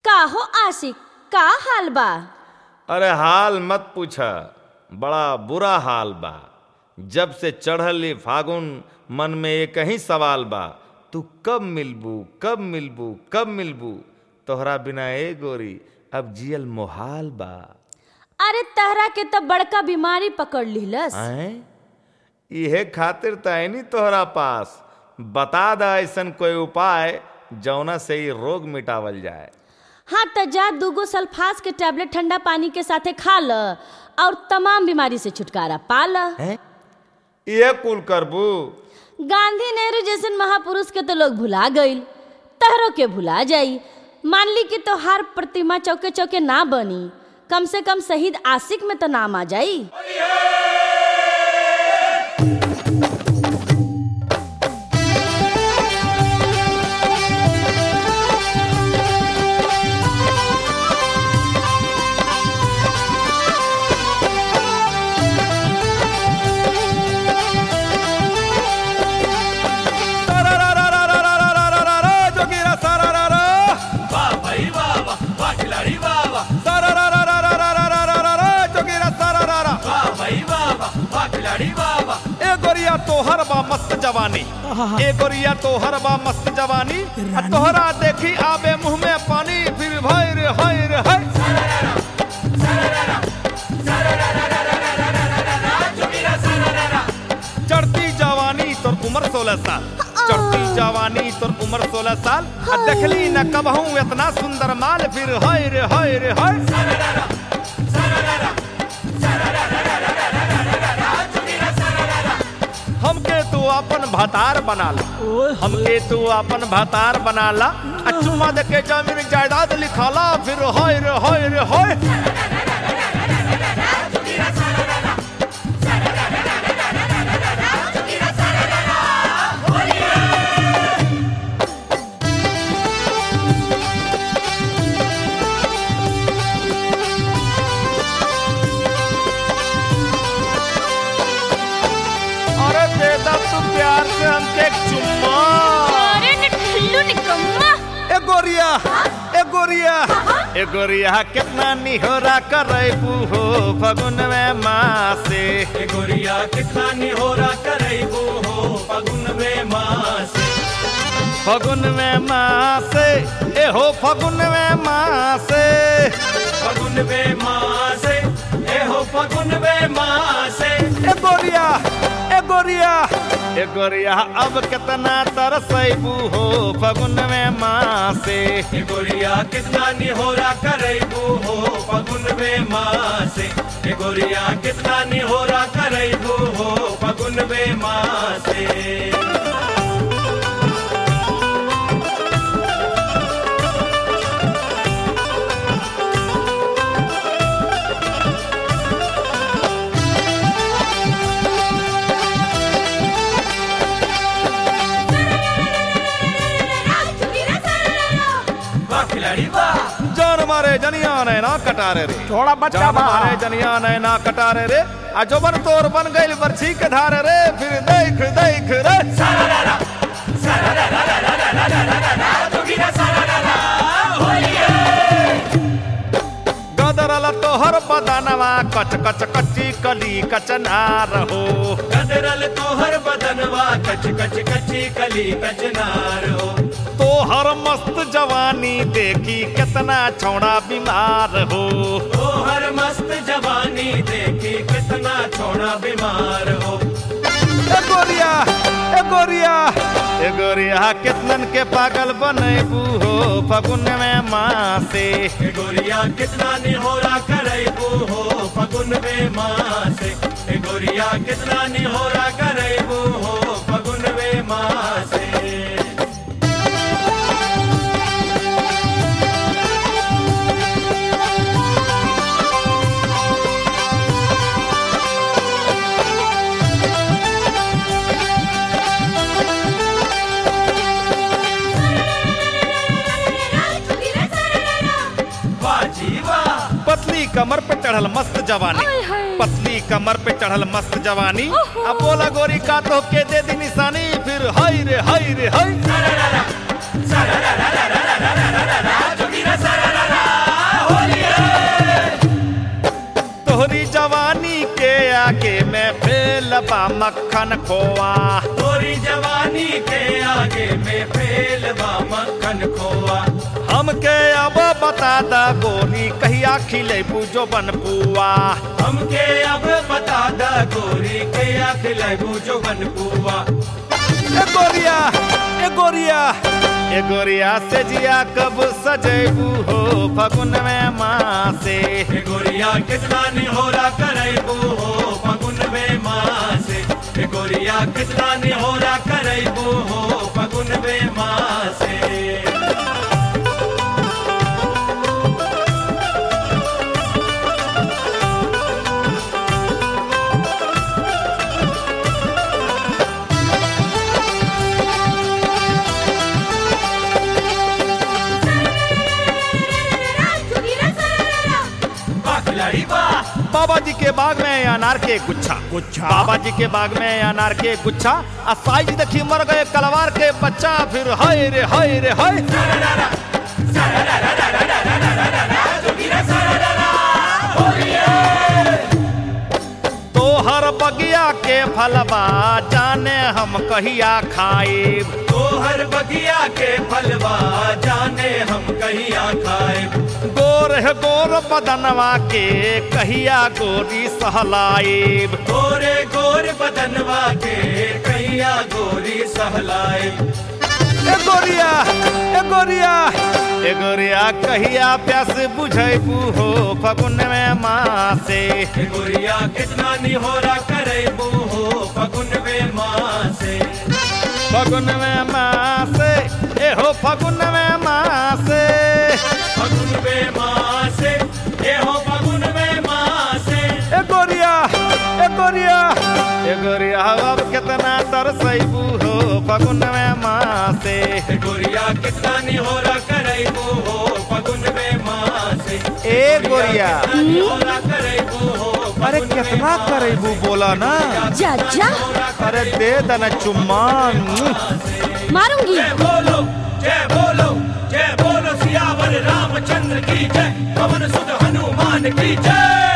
का हो आशिक, का हाल बा? अरे हाल मत पूछा, बड़ा बुरा हाल बा। जब से चढ़ली फागुन मन में एक ही सवाल बा, तू कब मिलबू कब मिलबू कब मिलबू। तोहरा बिना ए गोरी अब जियल मोहाल बा। अरे तहरा के तब बड़का बीमारी पकड़ लिहलस। आए इहे खातिर तैनी तोहरा पास बता दा ऐसन कोई उपाय जौना से ही रोग मिटावल जाए। हाँ त जा 2 सल्फास के टैबलेट ठंडा पानी के साथे खा ल और तमाम बीमारी से छुटकारा पा ल। ये कुल करबू? गांधी नेहरू जैसन महापुरुष के तो लोग भुला गईल, तहरो के भुला जाई। मान ली कि तोहार प्रतिमा चौके चौके ना बनी, कम से कम शहीद आशिक में तो नाम आ जाई। तोहर बा मस्त जवानी, ए गोरिया तोहर बा मस्त जवानी, तोहरा देखी आबे मुंह में पानी, फिर भाई रे हाय रे हाय। चढ़ती जवानी तोर उम्र 16 साल, चढ़ती जवानी तोर उम्र 16 साल, देखली न कबहू इतना सुंदर माल, फिर हाय रे हाय रे हाय। हमके तू अपन भातार बना ला, हमके तू अपन भातार बना ला, चुम्मा दे के जमीन जायदाद लिखाला, फिर हाय रे हाय रे हाय। प्यार से हमके चुम्मा। अरे निठल्लू निकम्मा। ए गोरिया, ए गोरिया, ए गोरिया कितना निहोरा करैबू हो फगुन में माँ से। ए गोरिया कितना निहोरा करैबू हो फगुन में माँ से। फगुन में माँ से, ए हो फगुन में माँ से। फगुन में माँ से, ए हो फगुन में माँ से। ए गोरिया, ए गोरिया, ए गोरिया अब कितना तरसैबू हो फगुन में माँ से। ए गोरिया कितना निहोरा करैबू हो फगुन में माँ से। ए गोरिया कितना निहोरा करैबू हो फगुन में माँ से। जान मारे जनिया ने ना कटारे रे, थोड़ा बच्चा जान मारे जनिया ने ना कटारे रे, जो बन तोर बन गइल बरछी के धारे रे, फिर देख देख रे। गदरल तोहर बदनवा कच कच कच्ची कली कचनार हो। गदरल तोहर बदनवा कच कच कच्ची कली कचनार हो। तोहर मस्त जवानी देखी कितना छौड़ा बीमार हो। तोहर मस्त जवानी देखी कितना छौड़ा बीमार हो। ए गोरिया, ए गोरिया, ए गोरिया कितनन के पागल बनैबू हो फगुन में माँ से। ए गोरिया कितना निहोरा करैबू हो फगुन में माँ से। ए गोरिया कितना निहोरा करैबू हो फगुन में माँ से। पतली कमर पे चढ़ल मस्त जवानी, पतली कमर पे चढ़ल मस्त जवानी, अब बोला गोरी का तो के दे दी निशानी, फिर हाय रे हाय रे हाय। बा मक्खन खोआ। गोरी जवानी के आगे में फेल बा मक्खन खोआ। हमके अब बता दा गोरी कहिया खिलेबू जो बन पुआ। हमके अब बता दा गोरी के खिलेबू जो बन पुआ। ए गोरिया ए गोरिया ए गोरिया से जिया कब सजेबू हो फगुन में माँ से। ए गोरिया कितना निहोरा करैबू हो फगुन में माँ से। ए गोरिया कितना निहोरा करैबू हो फगुन में माँ से। बाबा जी के बाग में अनार के गुच्छा गुच्छा। बाबा जी के बाग में अनार के गुच्छा। आ साइज देखी मर गए कलवार के बच्चा। फिर हाय रे हाय रे हाय। तो हर बगिया के फलवा जाने हम कहिया खाएब। तो हर बगिया के फलवा जाने हम कहिया खाएब। गोर है गोर बदनवा के कहिया गोरी सहलाएब। गोरे गोर बदनवा के कहिया गोरी सहलाएब। ए गोरिया ए गोरिया ए गोरिया कहिया प्यास बुझैबू हो फगुन में माँ से। ए गोरिया कितना निहोरा करैबू हो फगुन में माँ से। फगुन में माँ से ए हो फगुन में माँ से। फगुन में माँ से ए हो फगुन में माँ से। ए गोरिया ए गोरिया ए गोरिया अब कितना तरसैबू हो फगुन में माँ से। ए गोरिया कितना निहोरा करैबू हो फगुन में माँ से। ए गोरिया निहोरा करैबू हो अरे कितना करेबू बोला ना। जा जा अरे दे दना चुम्मान। मारूंगी। जय बोलो जय बोलो जय बोलो सियावर रामचंद्र की जय। पवन सुत हनुमान की जय।